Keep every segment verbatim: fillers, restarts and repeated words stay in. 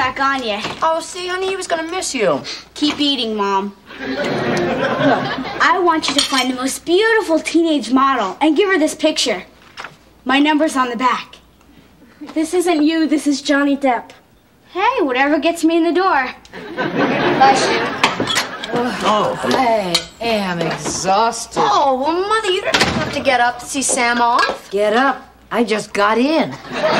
back on you. Oh, see, honey, he was gonna miss you. Keep eating, Mom. Look, I want you to find the most beautiful teenage model and give her this picture. My number's on the back. This isn't you, this is Johnny Depp. Hey, whatever gets me in the door. Bless you. Oh, Hey, hey, I'm exhausted. oh, well, Mother, you don't have to get up to see Sam off. Get up. I just got in.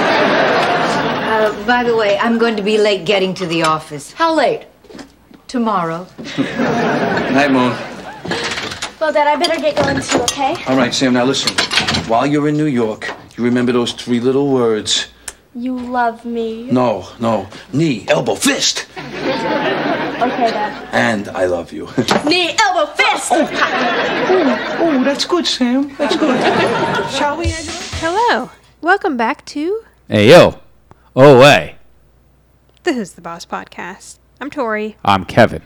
Uh, by the way, I'm going to be late getting to the office. How late? Tomorrow. Night, Moon. Well, Dad, I better get going too, okay? All right, Sam, now listen. While you're in New York, you remember those three little words. You love me. No, no. Knee, elbow, fist. Okay, Dad. And I love you. Knee, elbow, fist! Oh, oh, that's good, Sam. That's good. Shall we, Angela? Hello. Welcome back to Hey, yo. Oh, hey. the Who's the Boss podcast. I'm Tori, I'm Kevin.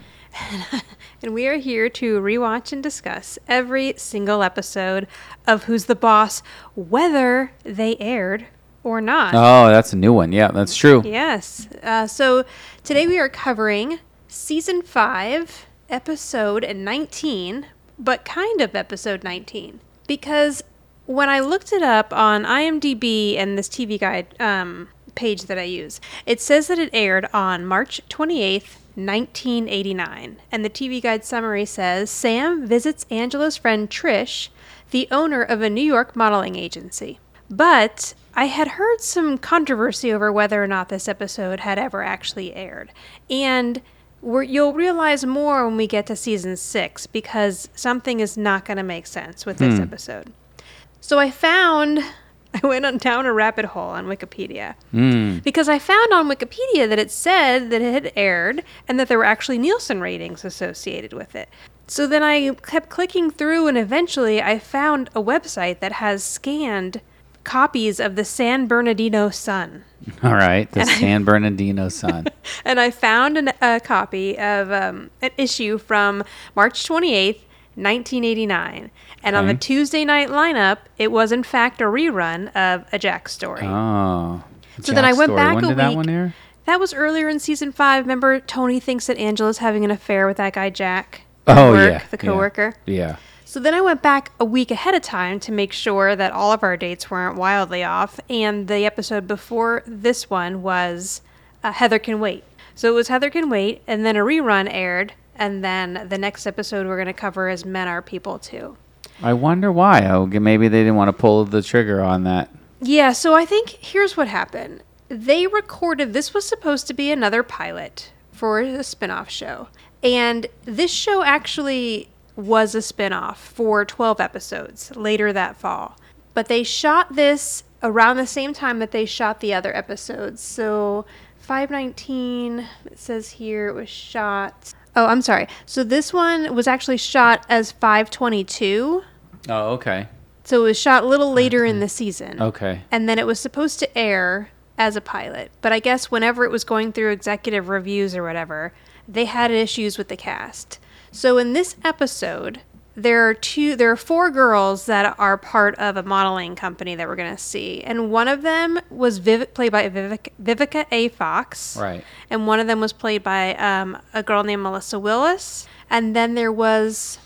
and we are here to rewatch and discuss every single episode of Who's the Boss, whether they aired or not. Oh, that's a new one. Yeah, that's true. Yes. Uh, so today we are covering season five, episode nineteen, but kind of episode nineteen. Because when I looked it up on IMDb and this T V Guide um, page that I use, it says that it aired on March twenty-eighth, nineteen eighty-nine. And the T V Guide summary says, Sam visits Angela's friend Trish, the owner of a New York modeling agency. But I had heard some controversy over whether or not this episode had ever actually aired. And we're, you'll realize more when we get to season six, because something is not going to make sense with this Hmm. episode. So I found, I went on down a rabbit hole on Wikipedia. Mm. Because I found on Wikipedia that it said that it had aired and that there were actually Nielsen ratings associated with it. So then I kept clicking through, and eventually I found a website that has scanned copies of the San Bernardino Sun. All right, the San Bernardino Sun. And I found an, a copy of um, an issue from March twenty-eighth, nineteen eighty-nine. And on the Okay. Tuesday night lineup, it was in fact a rerun of A Jack Story. Oh. So then I Jack went Story. back when a did that week. one air? That was earlier in season five. Remember, Tony thinks that Angela's having an affair with that guy Jack? at Oh, work, yeah. the yeah, coworker. Yeah. So then I went back a week ahead of time to make sure that all of our dates weren't wildly off. And the episode before this one was uh, Heather Can Wait. So it was Heather Can Wait, and then a rerun aired. And then the next episode we're going to cover is Men Are People Too. I wonder why. Oh, maybe they didn't want to pull the trigger on that. Yeah, so I think here's what happened. They recorded, this was supposed to be another pilot for a spin-off show. And this show actually was a spin-off for twelve episodes later that fall. But they shot this around the same time that they shot the other episodes. So five nineteen, it says here it was shot... Oh, I'm sorry. So this one was actually shot as five twenty-two. Oh, okay. So it was shot a little later in the season. Okay. And then it was supposed to air as a pilot. But I guess whenever it was going through executive reviews or whatever, they had issues with the cast. So in this episode, there are two, there are four girls that are part of a modeling company that we're going to see. And one of them was Viv- played by Vivica, Vivica A. Fox. Right. And one of them was played by um, a girl named Melissa Willis. And then there was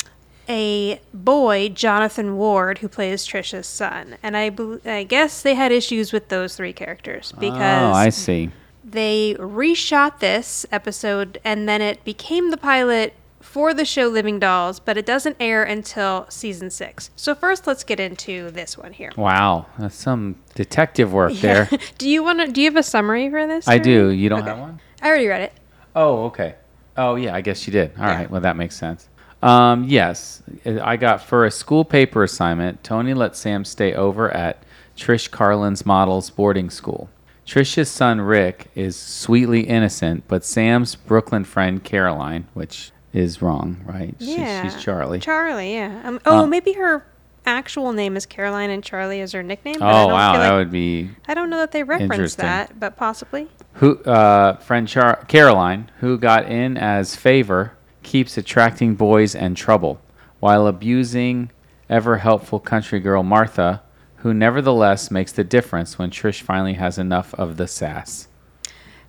a boy, Jonathan Ward, who plays Trisha's son. And I, bel- I guess they had issues with those three characters because Oh, I see. they reshot this episode and then it became the pilot for the show Living Dolls, but it doesn't air until season six. So first, let's get into this one here. Wow. That's some detective work there. do you want to? Do you have a summary for this? I Terry? do. You don't Okay. have one? I already read it. Oh, okay. Oh, yeah, I guess you did. All Yeah. right. Well, that makes sense. Um, yes, I got for a school paper assignment, Tony let Sam stay over at Trish Carlin's model's boarding school. Trish's son, Rick, is sweetly innocent, but Sam's Brooklyn friend, Caroline, which is wrong, right? Yeah. She's, she's Charlie. Charlie, yeah. Um, oh, Uh, maybe her actual name is Caroline and Charlie is her nickname. but I Oh, don't wow. feel That like- would be I don't know that they reference interesting. that, but possibly. Who uh, friend Char- Caroline, who got in as favor, keeps attracting boys and trouble, while abusing ever-helpful country girl Martha, who nevertheless makes the difference when Trish finally has enough of the sass.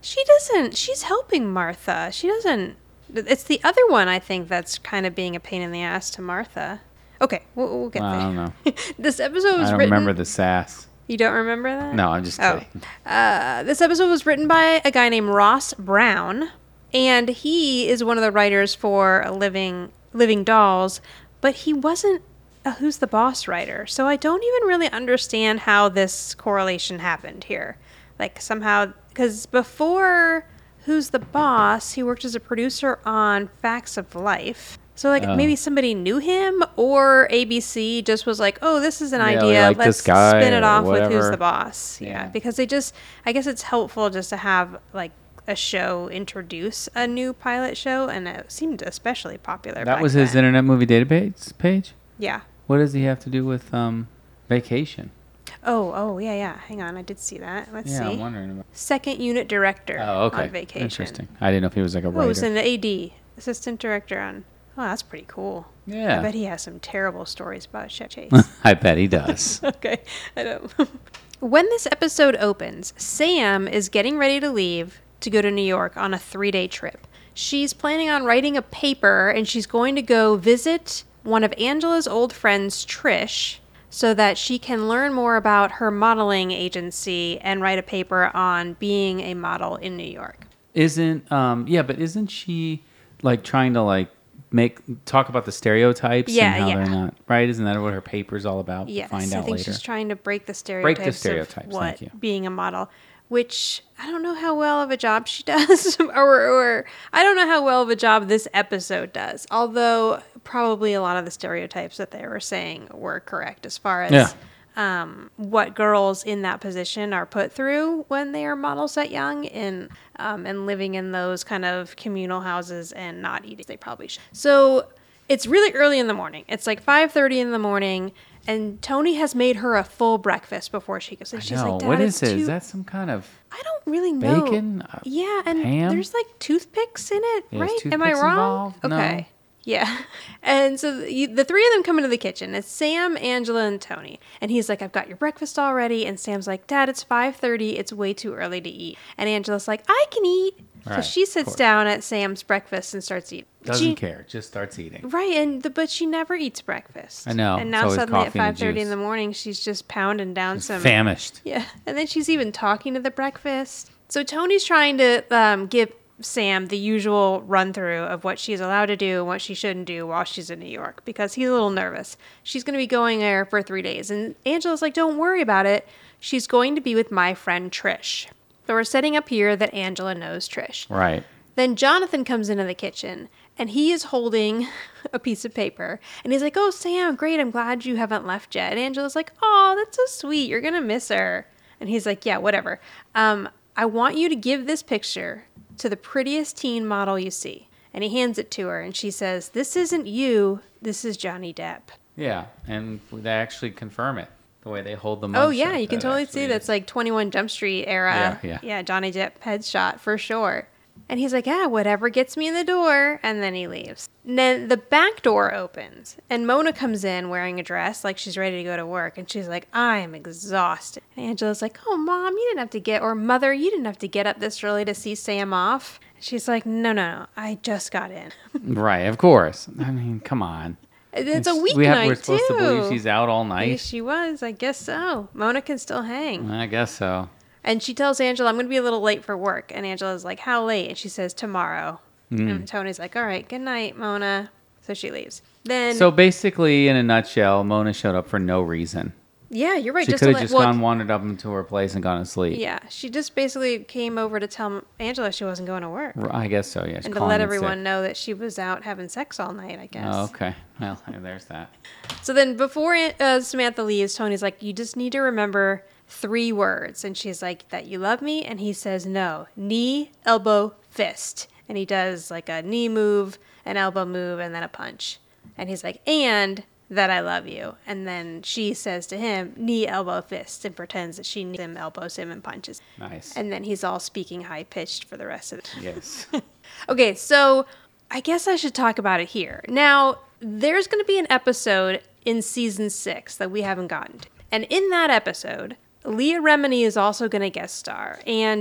She doesn't. She's helping Martha. She doesn't. It's the other one, I think, that's kind of being a pain in the ass to Martha. Okay, we'll, we'll get Well, there. I don't know. This episode was I don't written... remember the sass. You don't remember that? No, I'm just Oh. kidding. Uh, this episode was written by a guy named Ross Brown, and he is one of the writers for Living Living Dolls, but he wasn't a Who's the Boss writer, so I don't even really understand how this correlation happened here. Like, somehow, because before Who's the Boss, he worked as a producer on Facts of Life. So, like, Oh. maybe somebody knew him, or A B C just was like, oh, this is an Yeah, we idea. like Let's this guy spin it or off with Who's whatever. the Boss. Yeah. Yeah. Because they just, I guess it's helpful just to have, like, a show introduce a new pilot show, and it seemed especially popular That back was his then. Internet Movie Database page? Yeah. What does he have to do with um, Vacation? Oh, oh, yeah, yeah. Hang on. I did see that. Let's Yeah, see. I'm wondering about. Second unit director Oh, okay. on Vacation. Interesting. I didn't know if he was like a Oh, writer. it was an A D, assistant director on. Oh, that's pretty cool. Yeah. I bet he has some terrible stories about Chevy Chase. I bet he does. Okay, I don't. When this episode opens, Sam is getting ready to leave to go to New York on a three-day trip. She's planning on writing a paper, and she's going to go visit one of Angela's old friends, Trish, so that she can learn more about her modeling agency and write a paper on being a model in New York. Isn't um yeah, but isn't she like trying to like make talk about the stereotypes Yeah, and how yeah. they're not right? Isn't that what her paper's all about? Yes, Find I out think later. she's trying to break the Break stereotypes, the stereotypes, of what thank you. being a model, which I don't know how well of a job she does, or, or I don't know how well of a job this episode does. Although probably a lot of the stereotypes that they were saying were correct as far as Yeah. um, what girls in that position are put through when they are models that young, and um, and living in those kind of communal houses and not eating. They probably should. So it's really early in the morning. It's like five thirty in the morning, and Tony has made her a full breakfast before she goes. And I she's know. like, Dad, What it's is it? too- Is that some kind of I don't really know. bacon? Uh, Yeah, and ham? there's like toothpicks in it, Yeah, is right? Am I toothpicks wrong? involved? No. Okay. Yeah. And so the, you- the three of them come into the kitchen. It's Sam, Angela, and Tony. And he's like, I've got your breakfast already. And Sam's like, Dad, it's five thirty. It's way too early to eat. And Angela's like, I can eat. So Right, she of sits course. down at Sam's breakfast and starts eating. doesn't She- care. Just starts eating. Right, and the, but she never eats breakfast. I know, And it's now always suddenly at coffee and five thirty in juice. the morning, she's just pounding down some. Famished. Yeah, and then she's even talking to the breakfast. So Tony's trying to um, give Sam the usual run through of what she's allowed to do and what she shouldn't do while she's in New York, because he's a little nervous. She's going to be going there for three days, and Angela's like, "Don't worry about it. She's going to be with my friend Trish." So we're setting up here that Angela knows Trish. Right. Then Jonathan comes into the kitchen, and he is holding a piece of paper. And he's like, oh, Sam, great. I'm glad you haven't left yet. And Angela's like, oh, that's so sweet. You're going to miss her. And he's like, yeah, whatever. Um, I want you to give this picture to the prettiest teen model you see. And he hands it to her, and she says, this isn't you. This is Johnny Depp. Yeah, and they actually confirm it the way they hold the mugshot. Oh, yeah, you can That totally actually see is. that's like twenty-one Jump Street era. Yeah, yeah. Yeah, Johnny Depp headshot for sure. And he's like, yeah, whatever gets me in the door. And then he leaves. And then the back door opens, and Mona comes in wearing a dress like she's ready to go to work. And she's like, I am exhausted. And Angela's like, oh, Mom, you didn't have to get, or Mother, you didn't have to get up this early to see Sam off. She's like, no, no, no, I just got in. Right, of course. I mean, come on. It's a weeknight, we have, We're supposed too. to believe she's out all Yes, night. she was. I guess so. Mona can still hang. I guess so. And she tells Angela, I'm going to be a little late for work. And Angela's like, how late? And she says, tomorrow. Mm. And Tony's like, all right, good night, Mona. So she leaves. Then, So basically, in a nutshell, Mona showed up for no reason. yeah, you're right. She just could to have let- just well, gone, wandered up into her place and gone to sleep. Yeah, she just basically came over to tell Angela she wasn't going to work. R- I guess so, yeah. she's And to calling let in everyone sick. know that she was out having sex all night, I guess. Oh, okay. Well, there's that. So then before uh, Samantha leaves, Tony's like, you just need to remember three words. And she's like, that you love me? And he says, no. Knee, elbow, fist. And he does like a knee move, an elbow move, and then a punch. And he's like, and that I love you. And then she says to him, knee, elbow, fist, and pretends that she knees him, elbows him, and punches. Nice. And then he's all speaking high-pitched for the rest of it. Yes. Okay, so I guess I should talk about it here. Now, there's going to be an episode in season six that we haven't gotten to. And in that episode, Leah Remini is also going to guest star. And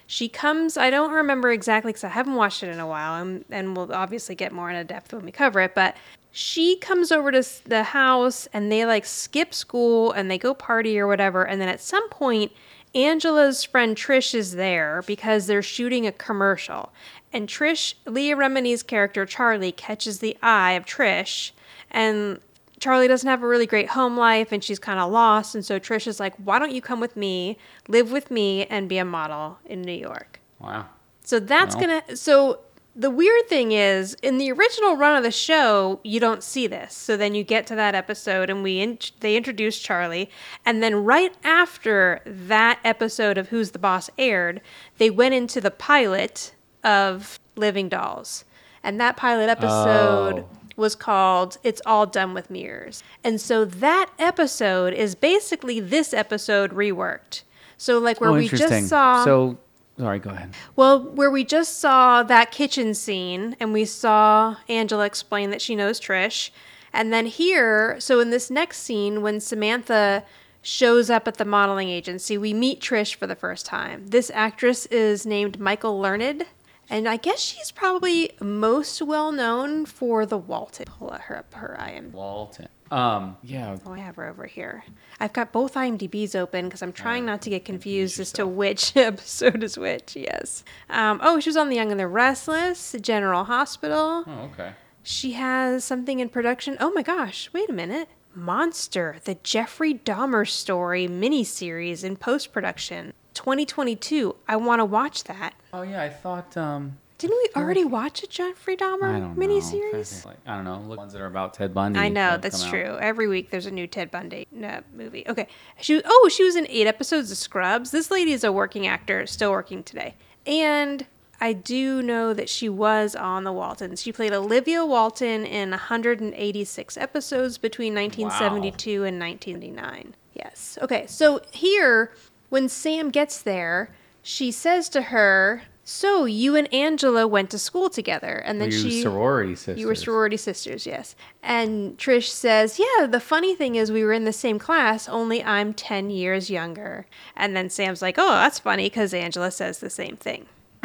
She comes, I don't remember exactly because I haven't watched it in a while, and, and we'll obviously get more into depth when we cover it, but she comes over to the house and they like skip school and they go party or whatever. And then at some point, Angela's friend Trish is there because they're shooting a commercial. And Trish, Leah Remini's character Charlie, catches the eye of Trish. And Charlie doesn't have a really great home life and she's kind of lost. And so Trish is like, why don't you come with me, live with me, and be a model in New York? Wow. So that's Well. going to... So the weird thing is, in the original run of the show, you don't see this. So then you get to that episode and we in- they introduce Charlie. And then right after that episode of Who's the Boss aired, they went into the pilot of Living Dolls. And that pilot episode... Oh. was called It's All Done with Mirrors. And so that episode is basically this episode reworked. So like where Oh, we interesting. just saw... So, sorry, go ahead. Well, where we just saw that kitchen scene and we saw Angela explain that she knows Trish. And then here, so in this next scene, when Samantha shows up at the modeling agency, we meet Trish for the first time. This actress is named Michael Learned. And I guess she's probably most well known for The Walton. Pull her up her I M D B. Walton. Um, yeah. Oh, I have her over here. I've got both I M D Bs open because I'm trying not to get confused as to which episode is which. Yes. Um, oh, she was on The Young and the Restless, General Hospital. Oh, okay. She has something in production. Oh my gosh, wait a minute. Monster, the Jeffrey Dahmer story miniseries in post-production. twenty twenty-two. I want to watch that. Oh, yeah, I thought, um... Didn't we already watch a Jeffrey Dahmer I don't know. miniseries? Like, I don't know. Look, ones that are about Ted Bundy. I know, that that's come out. true. Every week there's a new Ted Bundy uh, movie. Okay. She was, oh, she was in eight episodes of Scrubs. This lady is a working actor, still working today. And I do know that she was on The Waltons. She played Olivia Walton in one hundred eighty-six episodes between nineteen seventy-two and nineteen eighty-nine. Yes. Okay, so here, when Sam gets there, she says to her... So you and Angela went to school together, and then Were you she sorority sisters? You were sorority sisters, yes. And Trish says, "Yeah, the funny thing is we were in the same class, only I'm ten years younger." And then Sam's like, "Oh, that's funny because Angela says the same thing."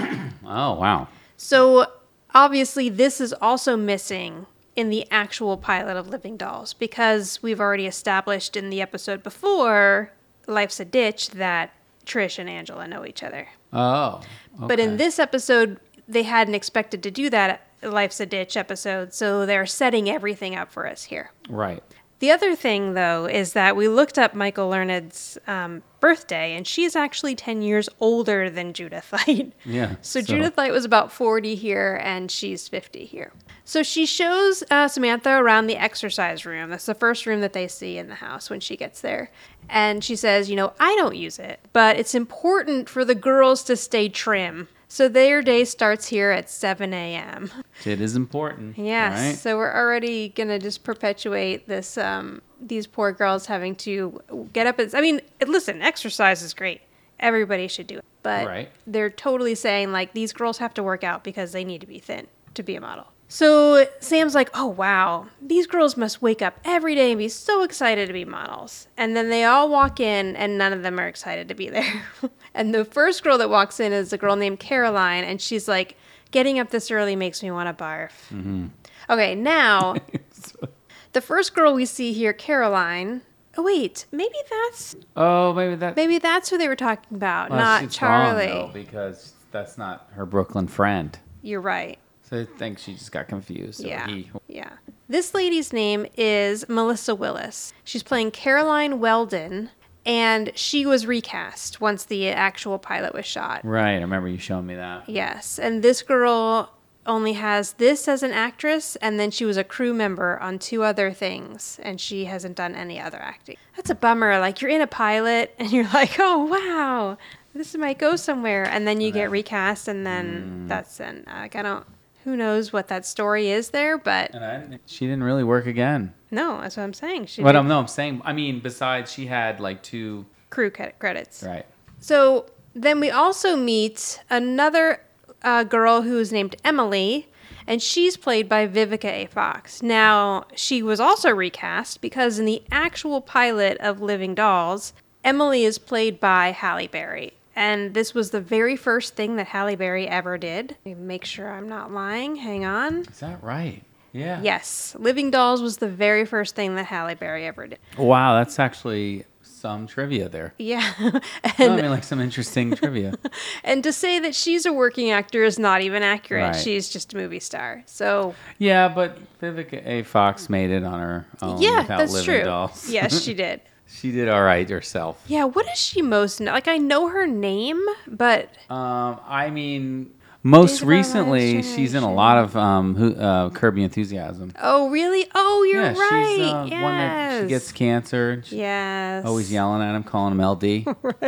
Oh, wow. So obviously, this is also missing in the actual pilot of Living Dolls because we've already established in the episode before, Life's a Ditch, that Trish and Angela know each other. Oh. Okay. But in this episode, they hadn't expected to do that Life's a Ditch episode, so they're setting everything up for us here. Right. The other thing, though, is that we looked up Michael Learned's um, birthday, and she's actually ten years older than Judith Light. Yeah. So, so Judith Light was about forty here, and she's fifty here. So she shows uh, Samantha around the exercise room. That's the first room that they see in the house when she gets there. And she says, you know, I don't use it, but it's important for the girls to stay trim. So their day starts here at seven a.m. It is important. Yes. Right? So we're already going to just perpetuate this, um, these poor girls having to get up. And, I mean, listen, exercise is great. Everybody should do it. But Right. they're totally saying, like, these girls have to work out because they need to be thin to be a model. So Sam's like, oh, wow, these girls must wake up every day and be so excited to be models. And then they all walk in, and none of them are excited to be there. And the first girl that walks in is a girl named Caroline, and she's like, getting up this early makes me want to barf. Mm-hmm. Okay, now, the first girl we see here, Caroline... Oh, wait, maybe that's... Oh, maybe that... Maybe that's who they were talking about, well, not she's Charlie. Wrong, though, because that's not her Brooklyn friend. You're right. So I think she just got confused. So Yeah. He, Yeah. This lady's name is Melissa Willis. She's playing Caroline Weldon, and she was recast once the actual pilot was shot. right. I remember you showing me that. Yes. And this girl only has this as an actress, and then she was a crew member on two other things, and she hasn't done any other acting. That's a bummer. Like, you're in a pilot, and you're like, oh, wow, this might go somewhere. And then you get recast, and then Mm. that's an, like, I don't... Who knows what that story is there, but And I didn't, she didn't really work again. no, that's what I'm saying. She But did I'm no, I'm saying. I mean, besides, she had like two. crew credit- credits. Right. So then we also meet another uh, girl who's named Emily, and she's played by Vivica A. Fox. Now, she was also recast because in the actual pilot of Living Dolls, Emily is played by Halle Berry. And this was the very first thing that Halle Berry ever did. Let me make sure I'm not lying. Hang on. Is that right? Yeah. Yes. Living Dolls was the very first thing that Halle Berry ever did. Wow, that's actually some trivia there. Yeah. No, and, I mean, like some interesting trivia. and to say that she's a working actor is not even accurate. Right. She's just a movie star. So Yeah, but Vivica A. Fox made it on her own yeah, without that's Living true. Dolls. Yes, she did. She did all right herself. Yeah, what is she most kn- like? I know her name, but Um, I mean, most Days of Our Lives recently, she's in a lot of um, who, uh, Curb Your Enthusiasm. oh really? Oh, you're yeah, right. she's uh, yes. one that she gets cancer. And she Yes. always yelling at him, calling him L D.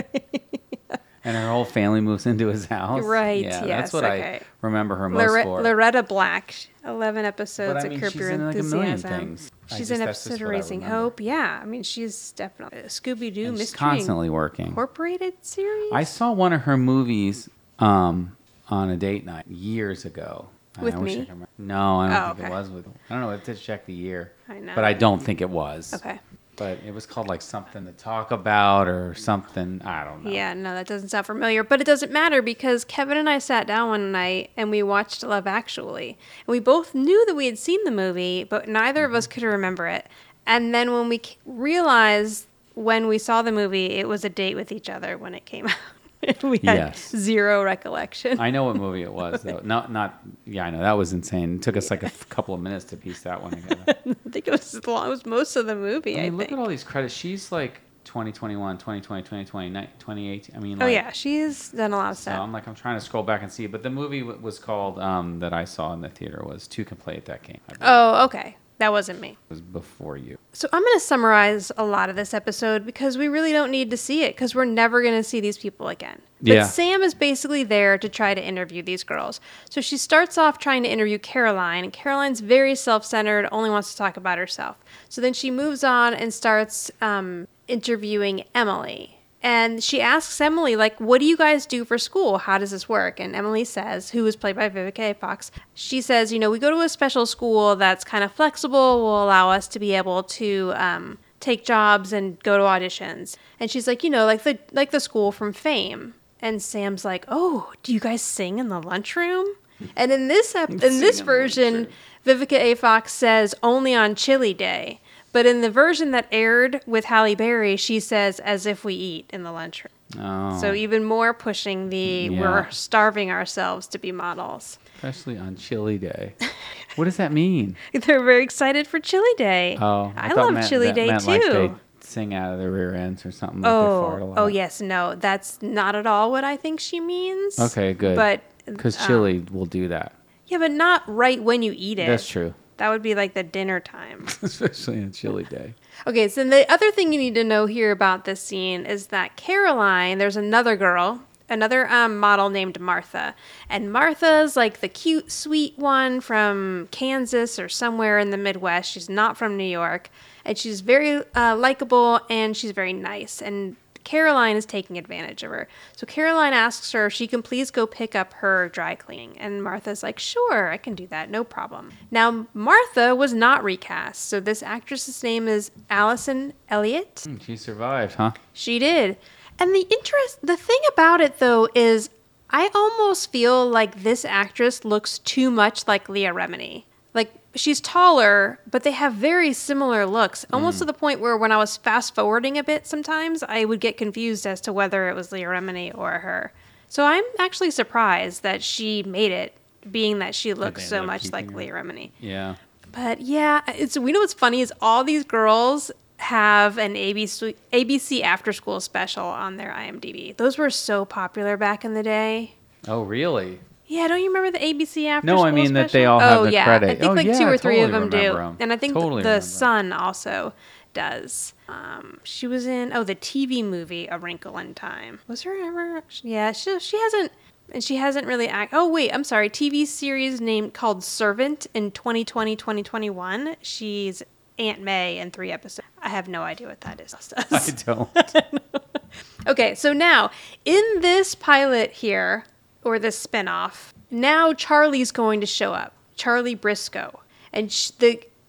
And her whole family moves into his house. Right, Yeah, yes, that's what okay. I remember her most Lore- for. Loretta Black, eleven episodes But I of mean, Curb she's Your in, like, a million Enthusiasm. things. I She's just- in that's just episode of what I Raising remember. Hope. Yeah, I mean, she's definitely a Scooby Doo And she's Mystery constantly working. Incorporated series. I saw one of her movies um, on a date night years ago. With I wish I me? could remember. No, I don't Oh, think okay. it was with. I don't know. I have to check the year. I know. But I don't think it was. Okay. But it was called like something to talk about or something. I don't know. Yeah, no, that doesn't sound familiar, but it doesn't matter because Kevin and I sat down one night and we watched Love Actually. And we both knew that we had seen the movie, but neither of us could remember it. And then when we c- realized when we saw the movie, it was a date with each other when it came out. We had Yes. zero recollection. I know what movie it was though. Not not. Yeah, I know that was insane. It took us like a f- couple of minutes to piece that one together. I think it was as long as most of the movie, I I, mean, look think. at all these credits. She's like twenty twenty-one, twenty twenty, twenty twenty, twenty eighteen. I mean, Oh, like, yeah, she's done a lot of So stuff. I'm like, I'm trying to scroll back and see, but the movie w- was called um, that I saw in the theater was Two Can Play at That Game. I believe. Oh, okay. That wasn't me. It was before you. So I'm going to summarize a lot of this episode because we really don't need to see it because we're never going to see these people again. But Yeah. Sam is basically there to try to interview these girls. So she starts off trying to interview Caroline, and Caroline's very self-centered, only wants to talk about herself. So then she moves on and starts um, interviewing Emily. And she asks Emily, like, what do you guys do for school? How does this work? And Emily says, who is played by Vivica A. Fox, she says, you know, we go to a special school that's kind of flexible, will allow us to be able to um, take jobs and go to auditions. And she's like, you know, like the like the school from Fame. And Sam's like, oh, do you guys sing in the lunchroom? And in this ep- in Sing this in the version, Vivica A. Fox says only on Chili Day. But in the version that aired with Halle Berry, she says, as if we eat in the lunchroom. Oh, So even more pushing the Yeah. we're starving ourselves to be models. especially on Chili Day. What does that mean? They're very excited for Chili Day. Oh, I, thought love meant- Chili that Day meant too. Like they sing out of their rear ends or something. Like they fart a oh, lot. oh yes, no, that's not at all what I think she means. Okay, good. But Because um, chili will do that. yeah, but not right when you eat it. That's true. That would be like the dinner time. Especially on Chili Day. Okay, so the other thing you need to know here about this scene is that Caroline, there's another girl, another um, model named Martha. And Martha's like the cute, sweet one from Kansas or somewhere in the Midwest. She's not from New York. And she's very uh, likable and she's very nice. And Caroline is taking advantage of her. So Caroline asks her if she can please go pick up her dry cleaning. And Martha's like, sure, I can do that, no problem. Now, Martha was not recast. So this actress's name is Allison Elliott. Hmm, she survived, huh? She did. And the interest, the thing about it though is I almost feel like this actress looks too much like Leah Remini. Like she's taller, but they have very similar looks, almost Mm. to the point where when I was fast forwarding a bit sometimes, I would get confused as to whether it was Leah Remini or her. So I'm actually surprised that she made it, being that she looks they so ended up much like keeping her. Leah Remini. Yeah. But yeah, it's we know what's funny is all these girls have an A B C A B C After School special on their IMDb. Those were so popular back in the day. Oh, really? Yeah, don't you remember the A B C After No, School I mean that special? they all have oh, the yeah. credit. I think Oh, like yeah, two or I three of totally them do. remember 'em. And I think Totally the, the remember 'em. Sun also does. Um, she was in oh the T V movie A Wrinkle in Time. Was her ever? Yeah, she she hasn't. And she hasn't really act. Oh wait, I'm sorry. T V series named called Servant in twenty twenty, twenty twenty-one. She's Aunt May in three episodes. I have no idea what that is. I don't. Okay, so now in this pilot here, or this spinoff, now Charlie's going to show up. Charlie Briscoe, and sh- the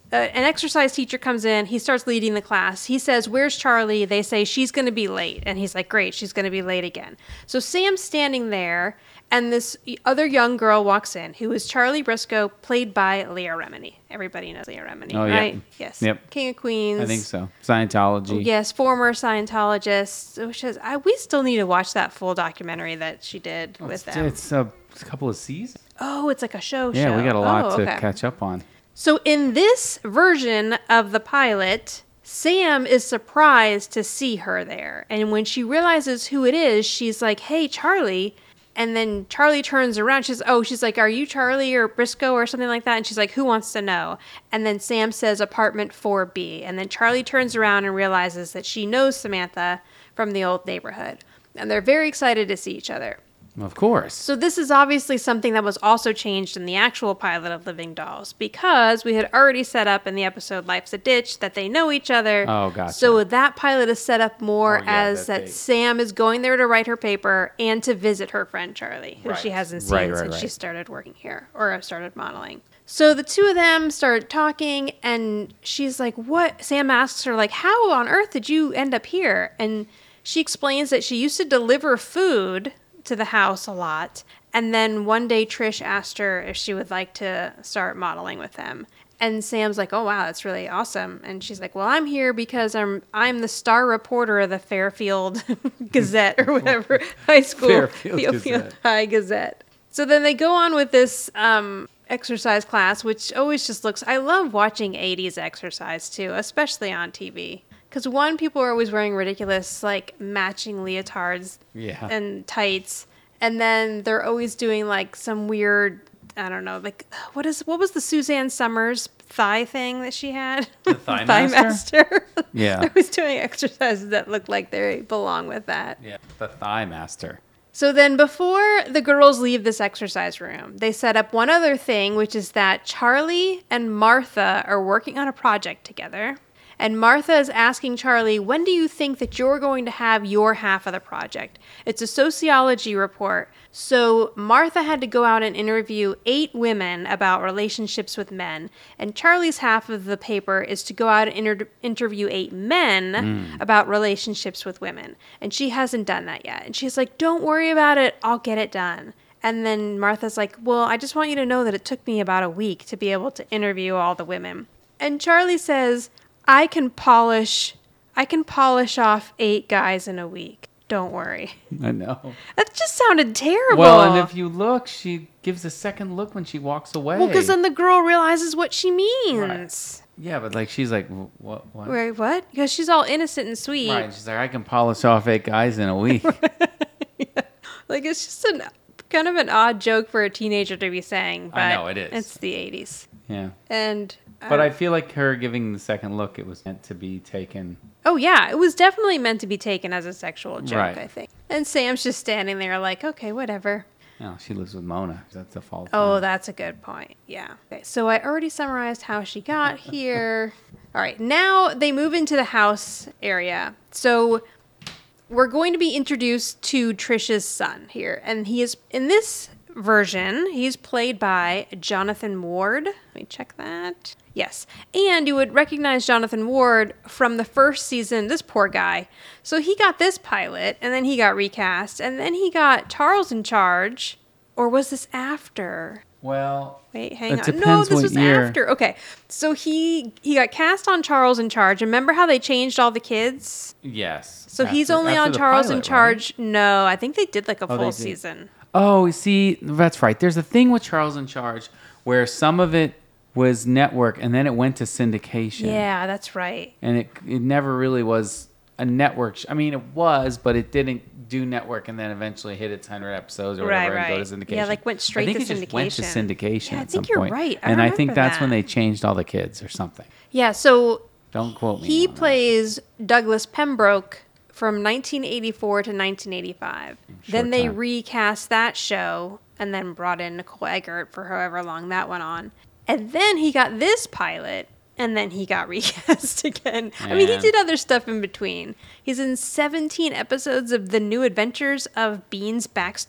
uh, an exercise teacher comes in. He starts leading the class. He says, "Where's Charlie?" They say, "She's going to be late." And he's like, "Great, she's going to be late again." So Sam's standing there, and this other young girl walks in, who is Charlie Briscoe, played by Leah Remini. Everybody knows Leah Remini, Oh, yeah. right? Yes. Yep. King of Queens. I think so. Scientology. Yes, former Scientologist. Which is, I, we still need to watch that full documentary that she did with It's, them. it's a, it's a couple of seasons. Oh, it's like a show Yeah, show. we got a lot Oh, to okay. catch up on. So in this version of the pilot, Sam is surprised to see her there. And when she realizes who it is, she's like, "Hey, Charlie." And then Charlie turns around. She's, oh, she's like, "Are you Charlie or Briscoe or something like that?" And she's like, "Who wants to know?" And then Sam says apartment four B. And then Charlie turns around and realizes that she knows Samantha from the old neighborhood. And they're very excited to see each other. Of course. So this is obviously something that was also changed in the actual pilot of Living Dolls, because we had already set up in the episode Life's a Ditch that they know each other. Oh, gotcha. So that pilot is set up more Oh, yeah, as that that they- Sam is going there to write her paper and to visit her friend Charlie, who she Right. hasn't seen Right, right, since she right. started working here or started modeling. So the two of them start talking, and she's like, "What?" Sam asks her, like, "How on earth did you end up here?" And she explains that she used to deliver food to the house a lot, and then one day Trish asked her if she would like to start modeling with them, and Sam's like, "Oh wow, that's really awesome." And she's like, "Well, I'm here because I'm I'm the star reporter of the Fairfield Gazette or whatever high school Fairfield Fairfield Gazette. High Gazette." So then they go on with this um, exercise class, which always just looks. I love watching eighties exercise too, especially on T V. Because one, people are always wearing ridiculous, like, matching leotards Yeah. and tights. And then they're always doing, like, some weird, I don't know, like, what is what was the Suzanne Summers thigh thing that she had? The Thigh Master? Master. Yeah. They're always doing exercises that look like they belong with that. Yeah. The Thigh Master. So then before the girls leave this exercise room, they set up one other thing, which is that Charlie and Martha are working on a project together. And Martha is asking Charlie, "When do you think that you're going to have your half of the project?" It's a sociology report. So Martha had to go out and interview eight women about relationships with men. And Charlie's half of the paper is to go out and inter- interview eight men about relationships with women. And she hasn't done that yet. And she's like, "Don't worry about it. I'll get it done." And then Martha's like, "Well, I just want you to know that it took me about a week to be able to interview all the women." And Charlie says, I can polish, I can polish off eight guys in a week. Don't worry." I know. That just sounded terrible. Well, and if you look, she gives a second look when she walks away. Well, because then the girl realizes what she means. Yeah, but like she's like, "Wh- what? What? Right, what? Because she's all innocent and sweet. Right. She's like, I can polish off eight guys in a week. Like, it's just an kind of an odd joke for a teenager to be saying. But I know, it is. It's the eighties. Yeah. And... But uh, I feel like her giving the second look, it was meant to be taken. Oh, yeah. It was definitely meant to be taken as a sexual joke, Right. I think. And Sam's just standing there like, okay, whatever. No, she lives with Mona. That's the fault. Oh, that's a good point. Yeah. Okay, so I already summarized how she got here. All right, now they move into the house area. So we're going to be introduced to Trish's son here. And he is, in this version, he's played by Jonathan Ward. Let me check that. Yes. And you would recognize Jonathan Ward from the first season. This poor guy. So he got this pilot, and then he got recast, and then he got Charles in Charge. Or was this after? Well, Wait, hang it on. No, depends this what was year. after. Okay. So he he got cast on Charles in Charge. Remember how they changed all the kids? yes. So he's After- only after on the Charles in pilot, right? Charge. No, I think they did like a they full did. season. Oh, see, that's right. There's a thing with Charles in Charge where some of it was network and then it went to syndication. Yeah, that's right. And it it never really was a network. Sh- I mean, it was, but it didn't do network and then eventually hit its one hundred episodes or Right, whatever and go right. to syndication. Yeah, like went straight I think to it just went to syndication. syndication Yeah, I at think some you're point. right. I and I think remember that's when that. they changed all the kids or something. Yeah, so Don't quote me. he on that. plays Douglas Pembroke from nineteen eighty-four to nineteen eighty-five. Then they time. recast that show and then brought in Nicole Eggert for however long that went on. And then he got this pilot, and then he got recast again. I mean, he Man. did other stuff in between. He's in seventeen episodes of The New Adventures of Beans Baxter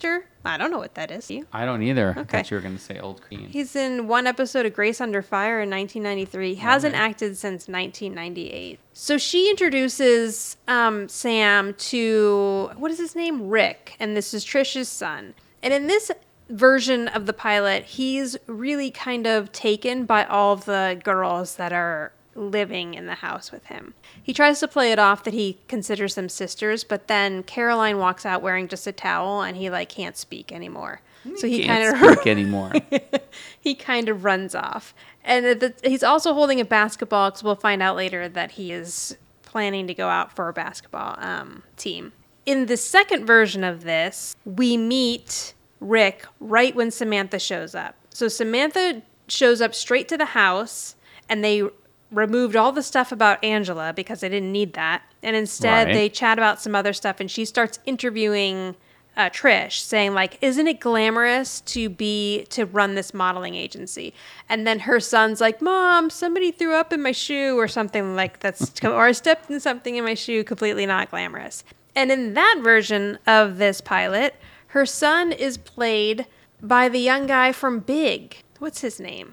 I don't know what that is. You? I don't either. I Okay. thought you were going to say Old Queen. He's in one episode of Grace Under Fire in nineteen ninety-three. He hasn't acted since nineteen ninety-eight. So she introduces um, Sam to, what is his name? Rick. And this is Trish's son. And in this version of the pilot, he's really kind of taken by all of the girls that are living in the house with him. He tries to play it off that he considers them sisters, but then Caroline walks out wearing just a towel and he like can't speak anymore. So he Can't kind of speak anymore. he kind of runs off. And the, he's also holding a basketball because we'll find out later that he is planning to go out for a basketball um, team. In the second version of this, we meet Rick right when Samantha shows up. So Samantha shows up straight to the house, and they removed all the stuff about Angela because they didn't need that. And instead, Right. they chat about some other stuff, and she starts interviewing uh, Trish, saying, like, isn't it glamorous to be, to run this modeling agency? And then her son's like, Mom, somebody threw up in my shoe or something like that's, or I stepped in something in my shoe, completely not glamorous. And in that version of this pilot, her son is played by the young guy from Big. What's his name?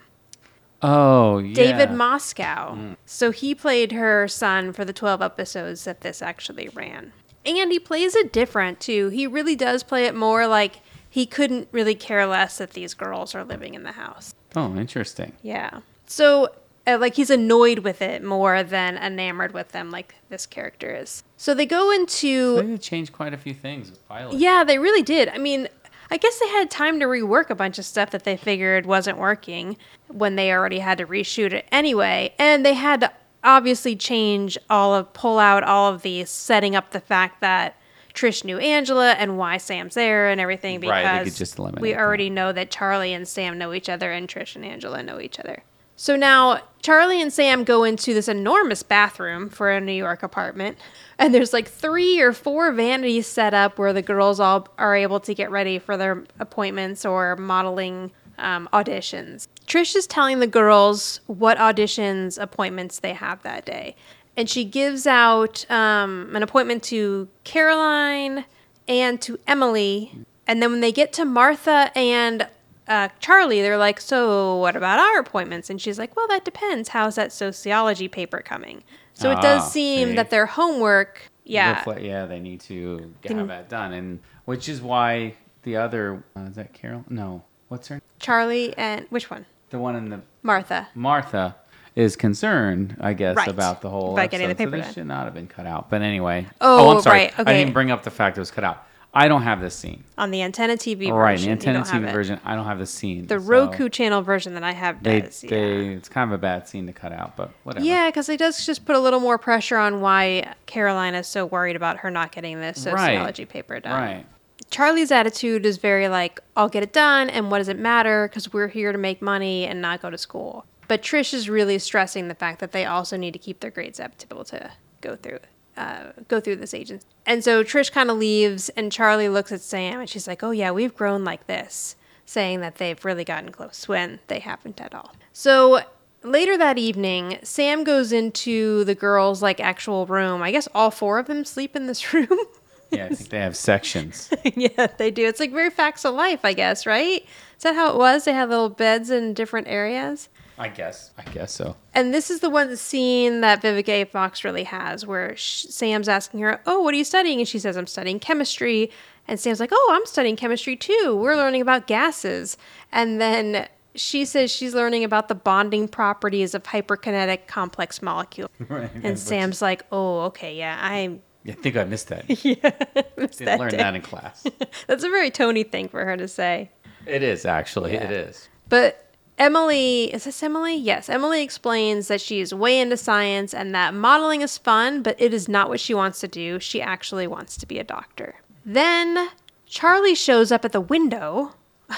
Oh, yeah. David Moscow. So he played her son for the twelve episodes that this actually ran. And he plays it different, too. He really does play it more like he couldn't really care less that these girls are living in the house. Oh, interesting. Yeah. So, uh, like, he's annoyed with it more than enamored with them like this character is. So they go into... They changed quite a few things with pilot. Yeah, they really did. I mean, I guess they had time to rework a bunch of stuff that they figured wasn't working when they already had to reshoot it anyway. And they had to obviously change all of, pull out all of these, setting up the fact that Trish knew Angela and why Sam's there and everything because Right, they could just eliminate we that. already know that Charlie and Sam know each other and Trish and Angela know each other. So now Charlie and Sam go into this enormous bathroom for a New York apartment. And there's like three or four vanities set up where the girls all are able to get ready for their appointments or modeling um, auditions. Trish is telling the girls what auditions appointments they have that day. And she gives out um, an appointment to Caroline and to Emily. And then when they get to Martha and uh, Charlie, they're like, so what about our appointments? And she's like, well, that depends. How's that sociology paper coming? So it does Ah, seem see. that their homework, yeah. Refle- yeah, they need to have that done. And which is why the other, uh, is that Carol? No. What's her? Charlie and, which one? The one in the, Martha. Martha is concerned, I guess, Right. about the whole About getting the episode. paper So done. this should not have been cut out. But anyway. Oh, I'm sorry. right, I okay. didn't even bring up the fact it was cut out. I don't have this scene. On the Antenna T V Right, version. the Antenna you don't T V have it. version, I don't have the scene. The so Roku channel version that I have They, does. yeah. they, it's kind of a bad scene to cut out, but whatever. Yeah, because it does just put a little more pressure on why Caroline is so worried about her not getting this Right. sociology paper done. Right. Charlie's attitude is very like, I'll get it done, and what does it matter? Because we're here to make money and not go to school. But Trish is really stressing the fact that they also need to keep their grades up to be able to go through uh, go through this agency. And so Trish kind of leaves, and Charlie looks at Sam, and she's like, oh yeah, we've grown like this, saying that they've really gotten close when they haven't at all. So later that evening, Sam goes into the girls' like actual room. I guess all four of them sleep in this room. Yeah, I think they have sections. Yeah, they do. It's like very facts of life, I guess, right? Is that how it was? They had little beds in different areas? I guess. I guess so. And this is the one scene that Vivica A. Fox really has, where sh- Sam's asking her, oh, what are you studying? And she says, I'm studying chemistry. And Sam's like, oh, I'm studying chemistry too. We're learning about gases. And then she says she's learning about the bonding properties of hyperkinetic complex molecules. Right. And Sam's like, oh, okay, yeah, I I think I missed that. missed Didn't that learn day. that in class. That's a very Tony thing for her to say. It is, actually. Yeah. It is. But Emily, is this Emily? Yes. Emily explains that she's way into science and that modeling is fun, but it is not what she wants to do. She actually wants to be a doctor. Then Charlie shows up at the window,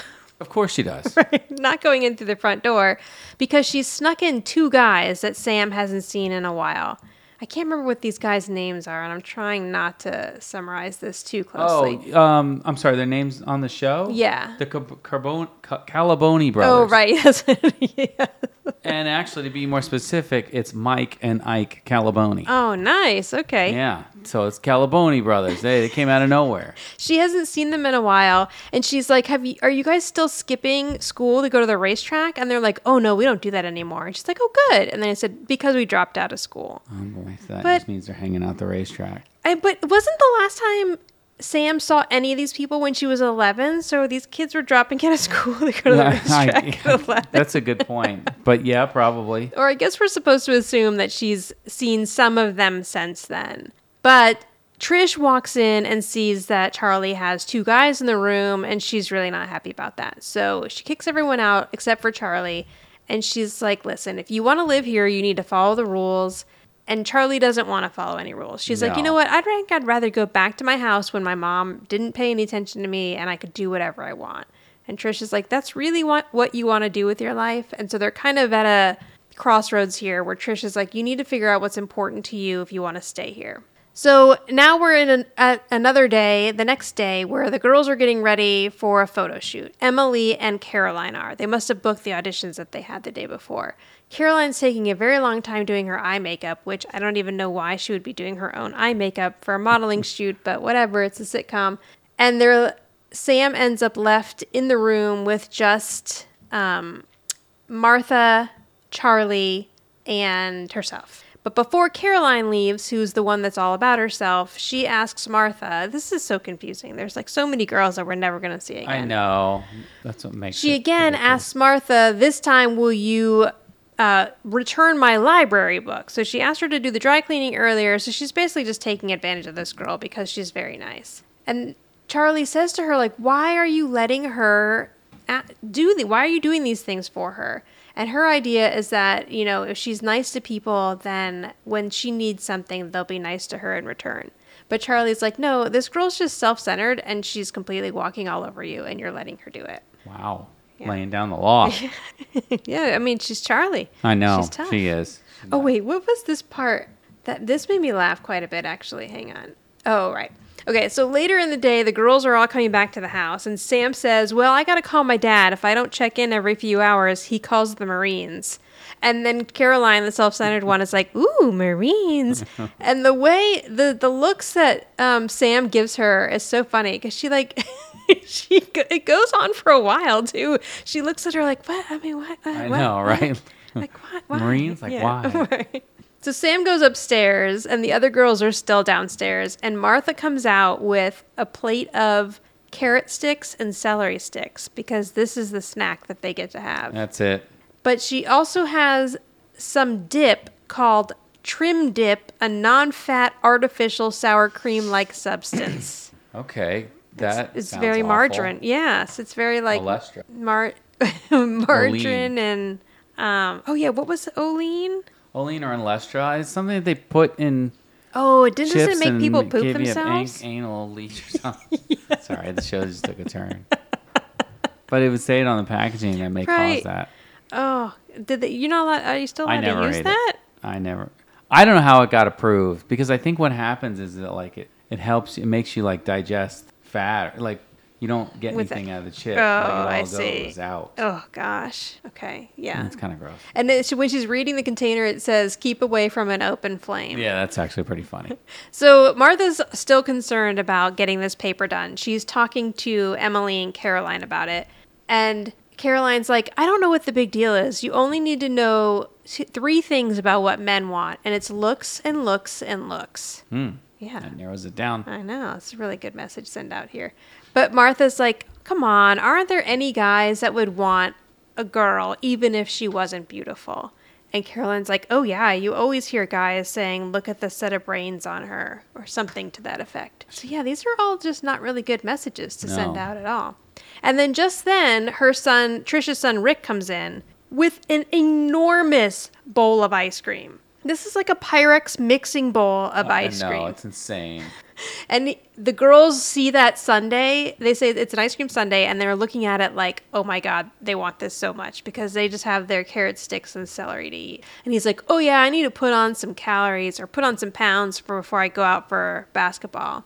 Of course she does. not going in through the front door, because she's snuck in two guys that Sam hasn't seen in a while. I can't remember what these guys' names are, and I'm trying not to summarize this too closely. Oh, um, I'm sorry. Their names on the show? Yeah. The Car- Carbon- Ca- Calaboni brothers. Oh, right. That's it. Yeah. And actually, to be more specific, it's Mike and Ike Calaboni. Oh, nice. Okay. Yeah, so it's Calaboni brothers. They they came out of nowhere. She hasn't seen them in a while, and she's like, "Have you? Are you guys still skipping school to go to the racetrack?" And they're like, "Oh no, we don't do that anymore." And she's like, "Oh, good." And then I said, "Because we dropped out of school." Oh boy, so that But- just means they're hanging out the racetrack. I, but wasn't the last time Sam saw any of these people when she was eleven? So these kids were dropping out of school to go to the racetrack at eleven. That's a good point. But yeah, probably. Or I guess we're supposed to assume that she's seen some of them since then. But Trish walks in and sees that Charlie has two guys in the room, and she's really not happy about that. So she kicks everyone out except for Charlie. And she's like, listen, if you want to live here, you need to follow the rules. And Charlie doesn't want to follow any rules. She's like, you No. know what? I think I'd rather go back to my house when my mom didn't pay any attention to me and I could do whatever I want. And Trish is like, that's really what, what you want to do with your life? And so they're kind of at a crossroads here where Trish is like, you need to figure out what's important to you if you want to stay here. So now we're in an, a, another day, the next day, where the girls are getting ready for a photo shoot. Emily and Caroline are. They must have booked the auditions that they had the day before. Caroline's taking a very long time doing her eye makeup, which I don't even know why she would be doing her own eye makeup for a modeling shoot, but whatever, it's a sitcom. And they're, Sam ends up left in the room with just um, Martha, Charlie, and herself. But before Caroline leaves, who's the one that's all about herself, she asks Martha, this is so confusing. There's like so many girls that we're never going to see again. I know. That's what makes She it again ridiculous. asks Martha, this time will you uh, return my library book? So she asked her to do the dry cleaning earlier. So she's basically just taking advantage of this girl because she's very nice. And Charlie says to her, like, why are you letting her at, do the, why are you doing these things for her? And her idea is that, you know, if she's nice to people, then when she needs something, they'll be nice to her in return. But Charlie's like, no, this girl's just self-centered and she's completely walking all over you and you're letting her do it. Wow. Yeah. Laying down the law. Yeah, I mean, she's Charlie. I know. She's tough. She is. Oh, wait, what was this part? That This made me laugh quite a bit, actually. Hang on. Oh, right. Okay, so later in the day, the girls are all coming back to the house, and Sam says, well, I gotta call my dad. If I don't check in every few hours, he calls the Marines. And then Caroline, the self-centered one, is like, ooh, Marines. And the way, the, the looks that um, Sam gives her is so funny, because she, like, she it goes on for a while, too. She looks at her like, what? I mean, what? Uh, I what? know, right? Like, what? Why? Marines? Like, why? Right. So Sam goes upstairs, and the other girls are still downstairs, and Martha comes out with a plate of carrot sticks and celery sticks, because this is the snack that they get to have. That's it. But she also has some dip called Trim Dip, a non-fat artificial sour cream-like substance. Okay. That It's sounds very awful. margarine. Yes, it's very like Molestra. mar- margarine and um. Oh yeah, what was it? Olean? Olean or Olestra is something that they put in Oh, didn't chips it make and people poop give you themselves? an anal leech or something. Sorry, the show just took a turn. But it would say it on the packaging that may Right. cause that. Oh, did they? You know, are you still I allowed never to use ate that? it. I never. I don't know how it got approved because I think what happens is that like it, it helps. It makes you like digest fat. Like you don't get With anything it. out of the chip. Oh, like it all I goes see. out. Oh gosh. Okay. Yeah. It's kind of gross. And then she, when she's reading the container, it says "keep away from an open flame." Yeah, that's actually pretty funny. So Martha's still concerned about getting this paper done. She's talking to Emily and Caroline about it, and Caroline's like, I don't know what the big deal is. You only need to know t- three things about what men want, and it's looks and looks and looks. Hmm. Yeah. That narrows it down. I know. It's a really good message to send out here. But Martha's like, come on, aren't there any guys that would want a girl even if she wasn't beautiful? And Caroline's like, oh yeah, you always hear guys saying, look at the set of brains on her, or something to that effect. So yeah, these are all just not really good messages to send No. out at all. And then just then, her son, Trisha's son Rick, comes in with an enormous bowl of ice cream. This is like a Pyrex mixing bowl of ice no, cream. it's insane. And the girls see that sundae. They say it's an ice cream sundae, and they're looking at it like, oh my God, they want this so much because they just have their carrot sticks and celery to eat. And he's like, oh yeah, I need to put on some calories or put on some pounds for before I go out for basketball.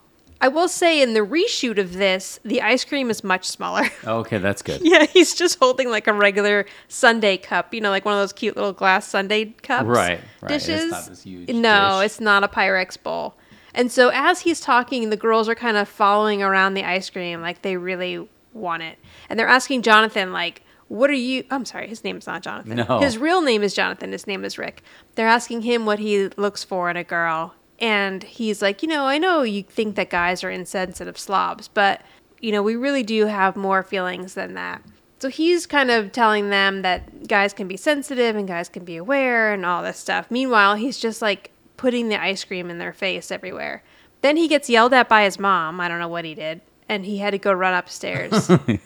I will say in the reshoot of this, the ice cream is much smaller. Okay, that's good. Yeah, he's just holding like a regular sundae cup, you know, like one of those cute little glass sundae cups. Right, right. It's Dishes. not this huge No, dish. it's not a Pyrex bowl. And so as he's talking, the girls are kind of following around the ice cream like they really want it. And they're asking Jonathan, like, what are you... I'm sorry, his name's not Jonathan. No. His real name is Jonathan. His name is Rick. They're asking him what he looks for in a girl. And he's like, you know, I know you think that guys are insensitive slobs, but, you know, we really do have more feelings than that. So he's kind of telling them that guys can be sensitive and guys can be aware and all this stuff. Meanwhile, he's just like putting the ice cream in their face everywhere. Then he gets yelled at by his mom. I don't know what he did. And he had to go run upstairs.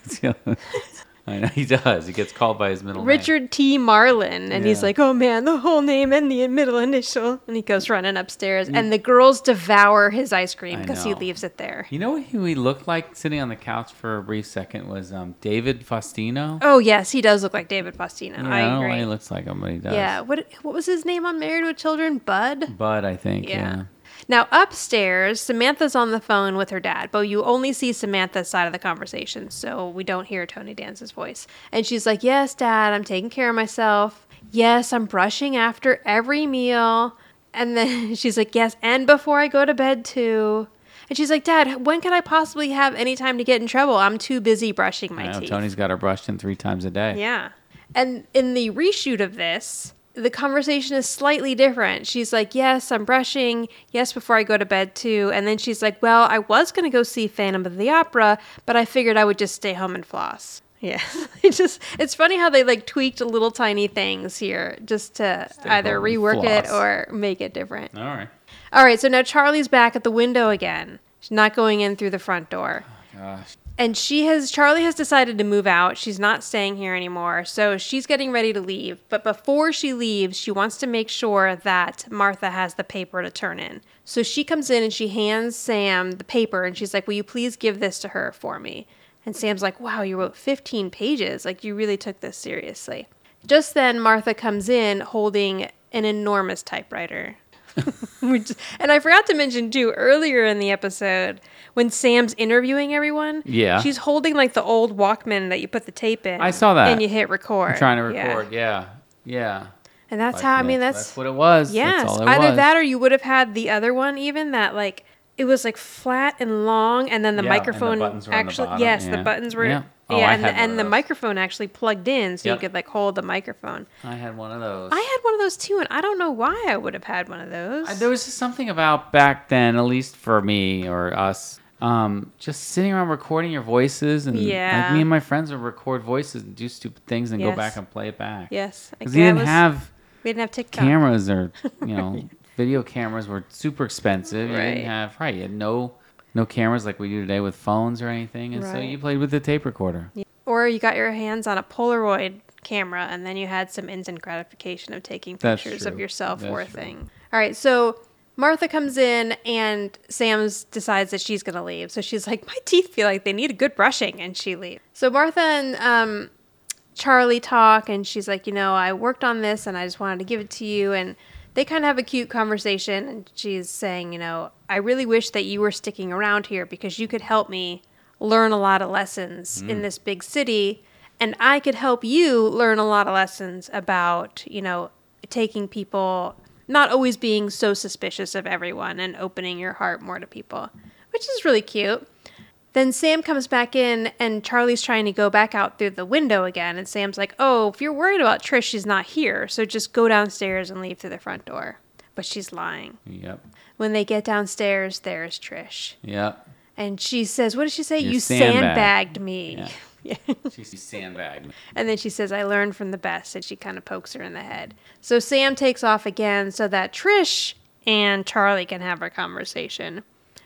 I know he does. He gets called by his middle name. Richard T. Marlin. And he's Yeah. like, oh man, the whole name and the middle initial. And he goes running upstairs. And the girls devour his ice cream I because he know. leaves it there. You know who he looked like sitting on the couch for a brief second was um, David Faustino. Oh, yes, he does look like David Faustino. Yeah, I don't know agree. why he looks like him, but he does. Yeah. What what was his name on Married with Children? Bud? Bud, I think. Yeah. Yeah. Now, upstairs, Samantha's on the phone with her dad, but you only see Samantha's side of the conversation, so we don't hear Tony Danza's voice. And she's like, yes, Dad, I'm taking care of myself. Yes, I'm brushing after every meal. And then she's like, yes, and before I go to bed, too. And she's like, Dad, when can I possibly have any time to get in trouble? I'm too busy brushing my I know, teeth. Tony's got her brushed in three times a day. Yeah. And in the reshoot of this, the conversation is slightly different. She's like, yes, I'm brushing. Yes, before I go to bed too. And then she's like, well, I was going to go see Phantom of the Opera, but I figured I would just stay home and floss. Yeah. It just, it's funny how they like tweaked little tiny things here just to Stay either home and rework it floss. or make it different. All right. All right. So now Charlie's back at the window again. She's not going in through the front door. Gosh. And she has, Charlie has decided to move out. She's not staying here anymore. So she's getting ready to leave. But before she leaves, she wants to make sure that Martha has the paper to turn in. So she comes in and she hands Sam the paper and she's like, will you please give this to her for me? And Sam's like, wow, you wrote fifteen pages. Like, you really took this seriously. Just then, Martha comes in holding an enormous typewriter. Which, and I forgot to mention, too, earlier in the episode, when Sam's interviewing everyone, Yeah. she's holding, like, the old Walkman that you put the tape in. I saw that. And you hit record. I'm trying to Yeah. record. Yeah. Yeah. And that's Like, how, I yeah, mean, that's... that's what it was. Yes. That's all it Either was. that or you would have had the other one, even, that, like, it was, like, flat and long, and then the Yeah, and the microphone buttons were on the actually... bottom, yes, yeah. the buttons were... Yeah. Oh, yeah, I and, had the, one and of the those. microphone actually plugged in, so Yep. you could, like, hold the microphone. I had one of those. I had one of those, too, and I don't know why I would have had one of those. I- There was just something about back then, at least for me or us, um, just sitting around recording your voices, and Yeah. like me and my friends would record voices and do stupid things and Yes. go back and play it back. Yes. Because that you didn't was- have We didn't have TikTok. cameras or you know video cameras were super expensive. You Right. didn't have right. You had no no cameras like we do today with phones or anything, and so Right. you played with the tape recorder. Or you got your hands on a Polaroid camera, and then you had some instant gratification of taking That's pictures of true. yourself That's or a true. thing. All right, so Martha comes in, and Sam's decides that she's going to leave. So she's like, my teeth feel like they need a good brushing, and she leaves. So Martha and um, Charlie talk, and she's like, you know, I worked on this, and I just wanted to give it to you, and they kind of have a cute conversation, and she's saying, you know, I really wish that you were sticking around here because you could help me learn a lot of lessons in this big city, and I could help you learn a lot of lessons about, you know, taking people, not always being so suspicious of everyone and opening your heart more to people, which is really cute. Then Sam comes back in, and Charlie's trying to go back out through the window again, and Sam's like, oh, if you're worried about Trish, she's not here, so just go downstairs and leave through the front door. But she's lying. Yep. When they get downstairs, there's Trish. Yep. And she says, what does she say? You You sandbagged. sandbagged me. Yeah. Yeah. She's sandbagged. And then she says, I learned from the best. And she kind of pokes her in the head. So Sam takes off again so that Trish and Charlie can have a conversation.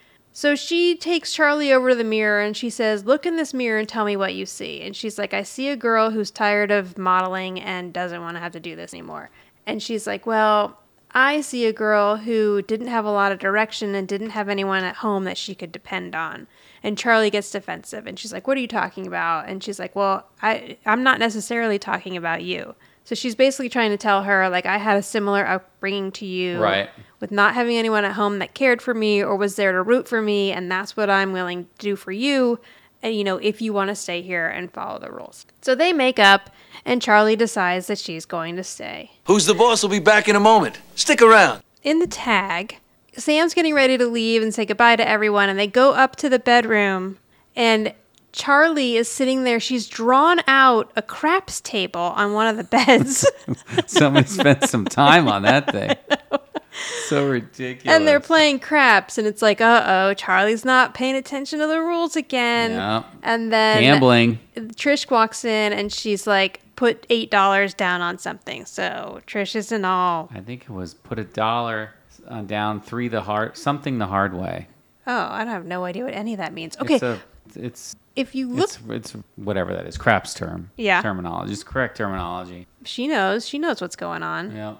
So she takes Charlie over to the mirror and she says, look in this mirror and tell me what you see. And she's like, I see a girl who's tired of modeling and doesn't want to have to do this anymore. And she's like, well, I see a girl who didn't have a lot of direction and didn't have anyone at home that she could depend on. And Charlie gets defensive and she's like, what are you talking about? And she's like, well, I, I'm not necessarily talking about you. So she's basically trying to tell her, like, I had a similar upbringing to you. Right. With not having anyone at home that cared for me or was there to root for me, and that's what I'm willing to do for you. And, you know, if you want to stay here and follow the rules. So they make up, and Charlie decides that she's going to stay. Who's the boss will be back in a moment. Stick around. In the tag, Sam's getting ready to leave and say goodbye to everyone, and they go up to the bedroom, and Charlie is sitting there. She's drawn out a craps table on one of the beds. Somebody spent some time on that thing. So ridiculous. And they're playing craps, and it's like, uh-oh, Charlie's not paying attention to the rules again. Yeah. And then Gambling. Trish walks in, and she's like, put eight dollars down on something. So Trish isn't all... I think it was put a dollar uh, down, three the hard, something the hard way. Oh, I have no idea what any of that means. Okay, It's, a, it's, if you look... it's, it's whatever that is, craps term. Yeah. Terminology. It's correct terminology. She knows. She knows what's going on. Yeah.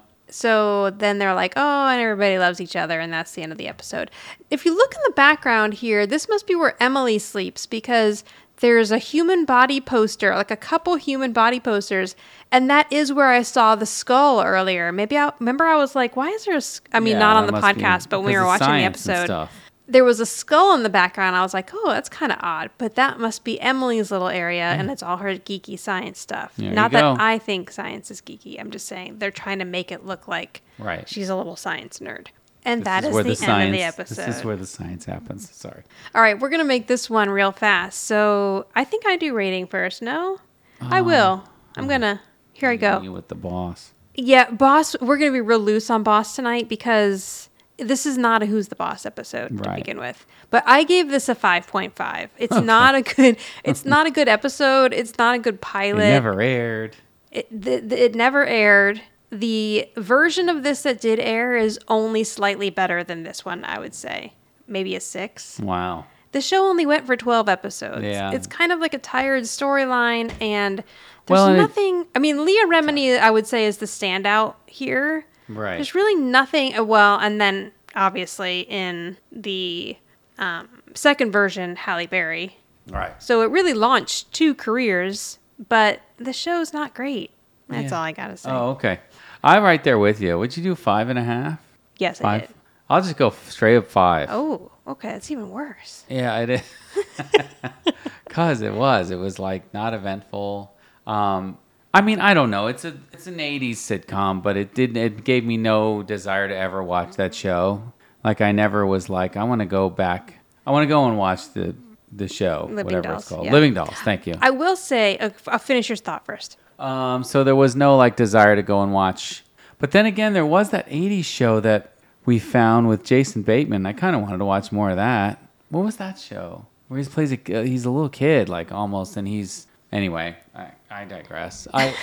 So then they're like, oh, and everybody loves each other, and that's the end of the episode. If you look in the background here, this must be where Emily sleeps, because there's a human body poster, like a couple human body posters, and that is where I saw the skull earlier. Maybe I remember I was like, why is there a sk-? I mean, Yeah, not on that the must be podcast, but when we because were of watching the science and episode. stuff. There was a skull in the background. I was like, oh, that's kind of odd. But that must be Emily's little area, and it's all her geeky science stuff. There you Not that go. I think science is geeky. I'm just saying they're trying to make it look like Right. she's a little science nerd. And This that is, where the, end science, of the episode. This is where the science happens. Sorry. All right, we're going to make this one real fast. So I think I do rating first. No? I will. I'm going to. Here I go. You with the boss. Yeah, Boss, we're going to be real loose on Boss tonight because this is not a Who's the Boss episode to Right. begin with. But I gave this a five point five. It's not a good it's not a good episode. It's not a good It pilot. never aired. It, the, the, it never aired. The version of this that did air is only slightly better than this one, I would say. Maybe a six. Wow. The show only went for twelve episodes. Yeah. It's kind of like a tired storyline, and there's Well, and it- nothing. I mean, Leah Remini, I would say, is the standout here. Right. There's really nothing. uh, Well, and then obviously in the um, second version, Halle Berry. Right. So it really launched two careers, but the show's not great. That's Yeah. all I gotta say. Oh, okay. I'm right there with you. Would you do five and a half? Yes, I Five? did. I'll just go straight up five. Oh, okay. That's even worse. Yeah, it is. Cause it was. It was like not eventful. Um, I mean, I don't know. It's a it's an eighties sitcom, but it didn't. It gave me no desire to ever watch that show. Like I never was like, I want to go back. I want to go and watch the the show, Living whatever Dolls, it's called, yeah. Living Dolls. Thank you. I will say, uh, I'll finish your thought first. Um, so there was no like desire to go and watch. But then again, there was that eighties show that we found with Jason Bateman. I kind of wanted to watch more of that. What was that show? Where he plays a uh, he's a little kid, like almost, and he's anyway. I, I digress. I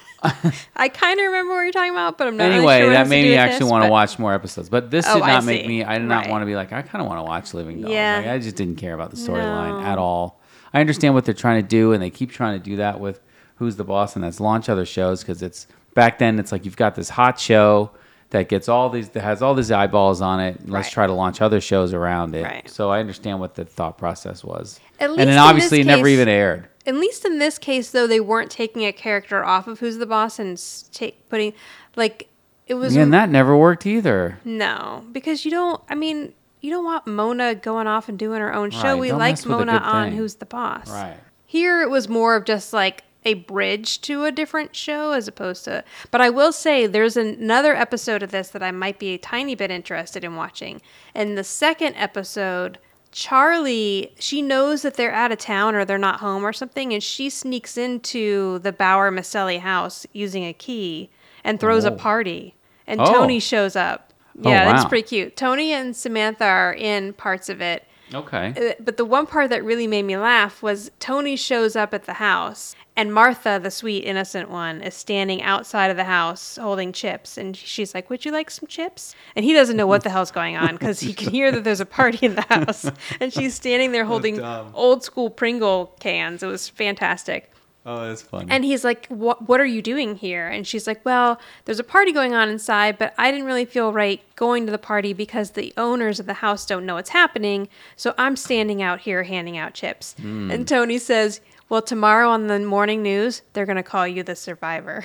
I kind of remember what you're talking about, but I'm not anyway really sure what it that has to made do me with actually this, want to but- watch more episodes. But this Oh, did I not make see. me. I did not Right. want to be like I kind of want to watch Living Dolls. Yeah. Like, I just didn't care about the storyline No. at all. I understand what they're trying to do, and they keep trying to do that with Who's the Boss, and that's launch other shows because it's back then. It's like you've got this hot show that gets all these that has all these eyeballs on it. And let's Right. try to launch other shows around it. Right. So I understand what the thought process was. At least and then in obviously this it never case- even aired. At least in this case, though, they weren't taking a character off of Who's the Boss and s- take, putting, like, it was... And that never worked either. No, because you don't, I mean, you don't want Mona going off and doing her own show. Right, We don't liked mess with a Mona good on thing. Who's the Boss. Right. Here, it was more of just like a bridge to a different show as opposed to... But I will say there's another episode of this that I might be a tiny bit interested in watching. And the second episode... Charlie, she knows that they're out of town or they're not home or something, and she sneaks into the Bauer Maselli house using a key and throws a Oh. party. And Oh. Tony shows up. Oh, Yeah, that's wow. pretty cute. Tony and Samantha are in parts of it. Okay. Uh, But the one part that really made me laugh was Tony shows up at the house, and Martha, the sweet, innocent one, is standing outside of the house holding chips. And she's like, would you like some chips? And he doesn't know what the hell's going on because he can hear that there's a party in the house. And she's standing there holding old school Pringle cans. It was fantastic. Oh, that's funny. And he's like, what, what are you doing here? And she's like, well, there's a party going on inside, but I didn't really feel right going to the party because the owners of the house don't know what's happening. So I'm standing out here handing out chips. Hmm. And Tony says, Well, tomorrow on the morning news, they're going to call you the survivor.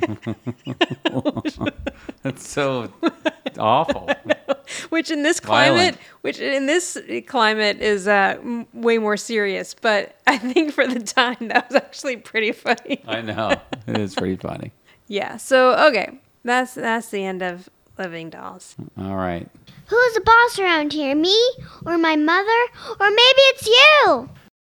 That's so awful. Which in this climate, Violent. which in this climate is uh, m- way more serious. But I think for the time, that was actually pretty funny. I know. It is pretty funny. Yeah. So okay, that's that's the end of Living Dolls. All right. Who's the boss around here? Me? Or my mother? Or maybe it's you?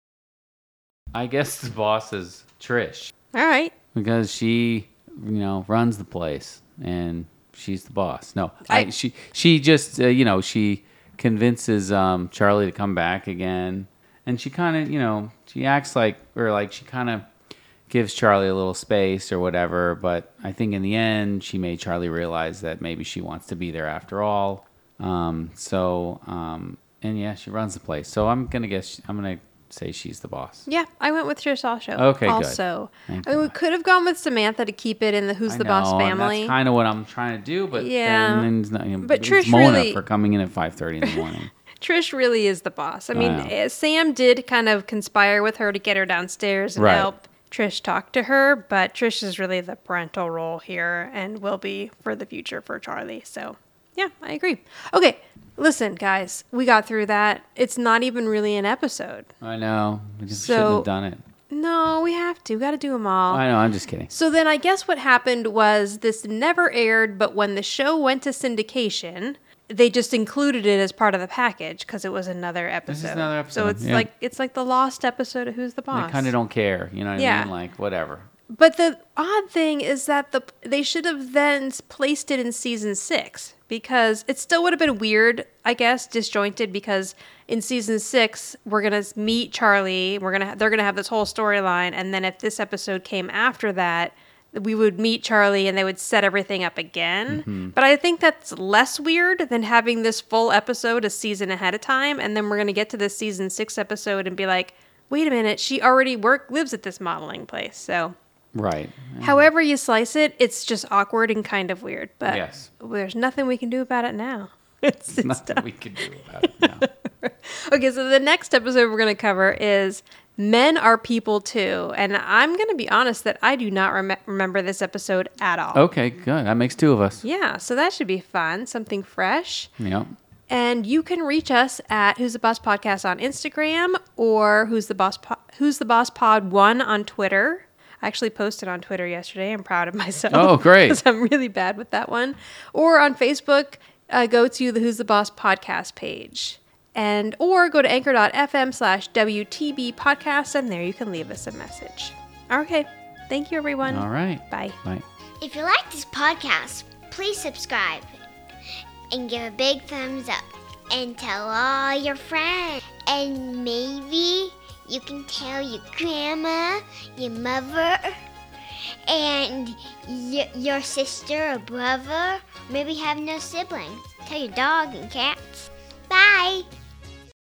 I guess the boss is Trish All right. because she, you know, runs the place and she's the boss. No, I, I- she she just uh, you know she convinces um, Charlie to come back again, and she kind of you know she acts like or like she kind of gives Charlie a little space or whatever. But I think in the end she made Charlie realize that maybe she wants to be there after all. Um, so um, and yeah, she runs the place. So I'm gonna guess I'm gonna say she's the boss. Yeah, I went with Trish also. Okay, good. Also, Thank I mean, we God. could have gone with Samantha to keep it in the Who's I the Boss know, and family. That's kind of what I'm trying to do, but Yeah. then, then it's not, you know, But it's Trish Mona really- for coming in at five thirty in the morning. Trish really is the boss. I mean, know. eh, Sam did kind of conspire with her to get her downstairs and Right. help Trish talk to her, but Trish is really the parental role here and will be for the future for Charlie. So, yeah, I agree. Okay, listen, guys, we got through that. It's not even really an episode. I know. We just So- shouldn't have done it. No, we have to. We got to do them all. I know. I'm just kidding. So then I guess what happened was this never aired, but when the show went to syndication, they just included it as part of the package because it was another episode. is another So episode, it's yeah. like it's like the lost episode of Who's the Boss. They kind of don't care. You know what Yeah. I mean? Like, whatever. But the odd thing is that the they should have then placed it in season six because it still would have been weird, I guess, disjointed. Because in season six we're gonna meet Charlie, we're gonna they're gonna have this whole storyline, and then if this episode came after that, we would meet Charlie and they would set everything up again. Mm-hmm. But I think that's less weird than having this full episode a season ahead of time, and then we're gonna get to this season six episode and be like, wait a minute, she already work lives at this modeling place, so. Right. However you slice it, it's just awkward and kind of weird. But Yes. there's nothing we can do about it now. It's, it's Nothing done. we can do about it now. Okay, so the next episode we're going to cover is Men Are People Too. And I'm going to be honest that I do not rem- remember this episode at all. Okay, good. That makes two of us. Yeah, so that should be fun. Something fresh. Yep. And you can reach us at Who's the Boss Podcast on Instagram or Who's the Boss po- Who's the Boss Pod one on Twitter. I actually posted on Twitter yesterday. I'm proud of myself. Oh, great. Because I'm really bad with that one. Or on Facebook, uh, go to the Who's the Boss podcast page. And or go to anchor.fm slash WTB podcast, and there you can leave us a message. Okay. Thank you, everyone. All right. Bye. Bye. If you like this podcast, please subscribe and give a big thumbs up and tell all your friends. And maybe you can tell your grandma, your mother, and y- your sister or brother. Maybe you have no siblings. Tell your dog and cats. Bye.